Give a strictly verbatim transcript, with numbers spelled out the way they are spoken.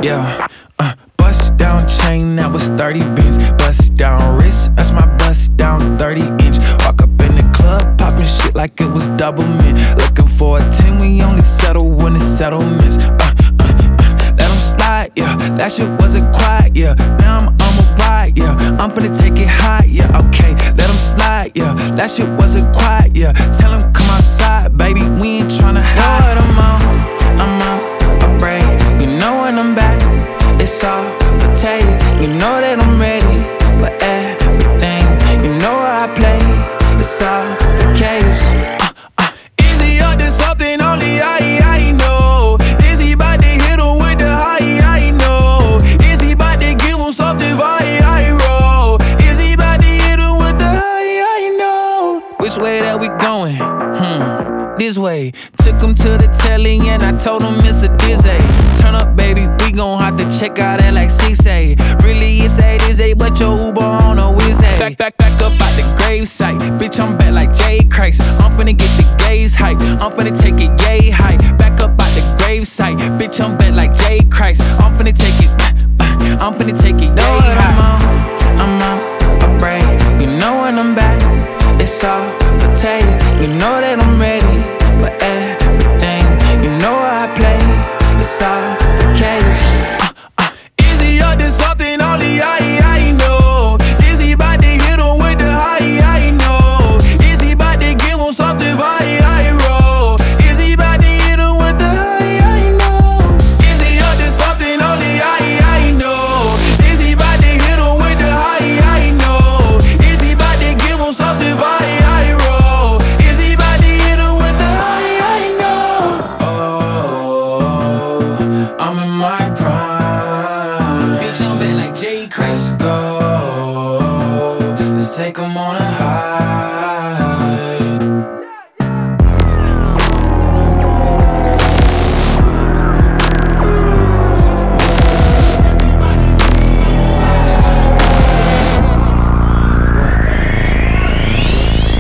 Yeah, uh, bust down chain, that was thirty bins. Bust down wrist, that's my bust down thirty inch. Walk up in the club, popping shit like it was double mint. Looking for a ten, we only settle when it's settlements. Uh, uh, uh, let them slide, yeah, that shit wasn't quiet, yeah. Now I'm on a ride, yeah, I'm finna take it high, yeah, okay. Let them slide, yeah, that shit wasn't quiet, yeah. Tell them come outside, baby, we ain't tryna hide. I'm out, I'm out, I break, you know when I'm back. It's all for take, you know that I'm ready for everything. You know how I play, it's all for chaos. Uh, uh. Is he up to something only I, I know? Is he about to hit him with the high, I know? Is he about to give him something I, I roll? Is he about to hit him with the high, I know? Which way that we going? Hmm, this way. Took him to the telly and I told him it's a dizzy. Turn up, baby, we gon' have to check out that like six A. Really, it's eight is eight, but your Uber on a whiz A. Back, back, back up out the gravesite. Bitch, I'm back like Jay Christ. I'm finna get the gaze hype. I'm finna take it yay high. Back up out the gravesite. Bitch, I'm back like Jay Christ. I'm finna take it, uh, uh, I'm finna take